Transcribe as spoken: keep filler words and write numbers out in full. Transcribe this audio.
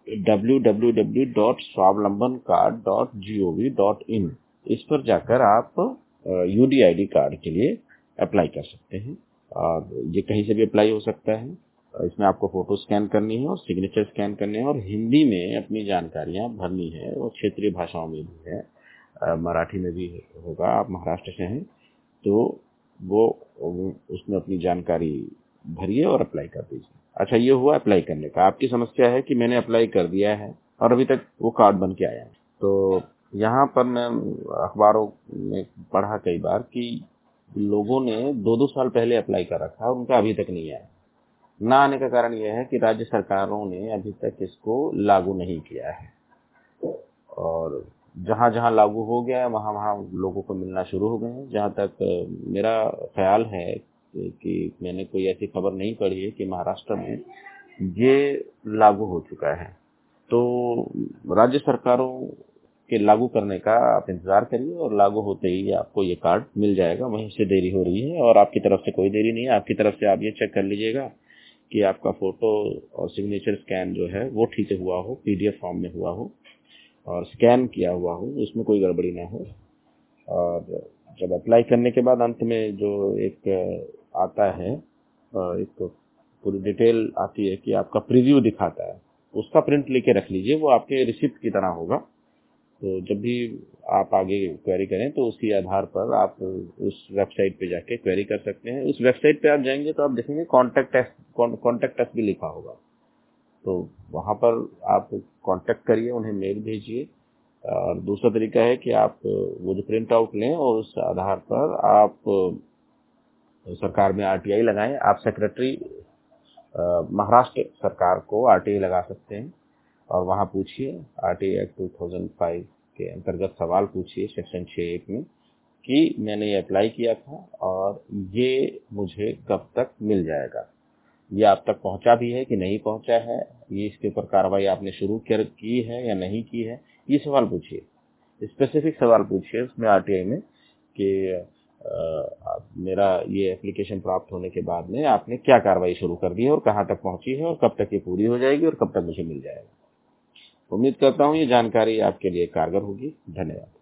W W W dot Swavlamban card dot G O V dot in, इस पर जाकर आप U D I D card के लिए अप्लाई कर सकते हैं। और ये कहीं से भी अप्लाई हो सकता है। इसमें आपको फोटो स्कैन करनी है और सिग्नेचर स्कैन करने हैं और हिंदी में अपनी जानकारियां भरनी है और क्षेत्रीय भाषाओं में भी है, मराठी में भी होगा। आप महाराष्ट्र से हैं तो वो उसमें अपनी जानकारी भरिए और अप्लाई कर दीजिए। अच्छा, ये हुआ अप्लाई करने का। आपकी समस्या है कि मैंने अप्लाई कर दिया है और अभी तक वो कार्ड बन के आया है। तो यहाँ पर मैं अखबारों में पढ़ा कई बार कि लोगों ने दो दो साल पहले अप्लाई कर रखा और उनका अभी तक नहीं आया। ना आने का कारण यह है कि राज्य सरकारों ने अभी तक इसको लागू नहीं किया है, और जहां जहां लागू हो गया है वहां वहां लोगों को मिलना शुरू हो गए हैं। जहां तक मेरा ख्याल है कि मैंने कोई ऐसी खबर नहीं पढ़ी है कि महाराष्ट्र में ये लागू हो चुका है। तो राज्य सरकारों के लागू करने का आप इंतजार करिए और लागू होते ही आपको ये कार्ड मिल जाएगा। वहीं से देरी हो रही है और आपकी तरफ से कोई देरी नहीं है। आपकी तरफ से आप ये चेक कर लीजिएगा कि आपका फोटो और सिग्नेचर स्कैन जो है वो ठीक हुआ हो, पी डी एफ फॉर्म में हुआ हो और स्कैन किया हुआ हो, उसमें कोई गड़बड़ी ना हो। और जब अप्लाई करने के बाद अंत में जो एक आता है, एक पूरी डिटेल आती है कि आपका प्रीव्यू दिखाता है, उसका प्रिंट लेके रख लीजिए। वो आपके रिसिप्ट की तरह होगा। तो जब भी आप आगे क्वेरी करें तो उसी आधार पर आप उस वेबसाइट पे जाके क्वेरी कर सकते हैं। उस वेबसाइट पे आप जाएंगे तो आप देखेंगे कॉन्टैक्ट अस कॉन्टैक्ट अस भी लिखा होगा। तो वहां पर आप कांटेक्ट करिए, उन्हें मेल भेजिए। और दूसरा तरीका है कि आप वो जो प्रिंट आउट लें और उस आधार पर आप सरकार में आर टी आई लगाएं। आप सेक्रेटरी महाराष्ट्र सरकार को आर टी आई लगा सकते हैं और वहां पूछिए, आर टी आई एक्ट दो हज़ार पाँच के अंतर्गत सवाल पूछिए सेक्शन छह एक में कि मैंने ये अप्लाई किया था और ये मुझे कब तक मिल जाएगा, ये आप तक पहुंचा भी है कि नहीं पहुंचा है, ये इसके ऊपर कार्रवाई आपने शुरू की है या नहीं की है। ये सवाल पूछिए, स्पेसिफिक सवाल पूछिए उसमें आर टी आई में कि आ, मेरा ये एप्लीकेशन प्राप्त होने के बाद में आपने क्या कार्रवाई शुरू कर दी है और कहां तक पहुंची है और कब तक ये पूरी हो जाएगी और कब तक मुझे मिल जाएगा। उम्मीद करता हूं ये जानकारी आपके लिए कारगर होगी। धन्यवाद।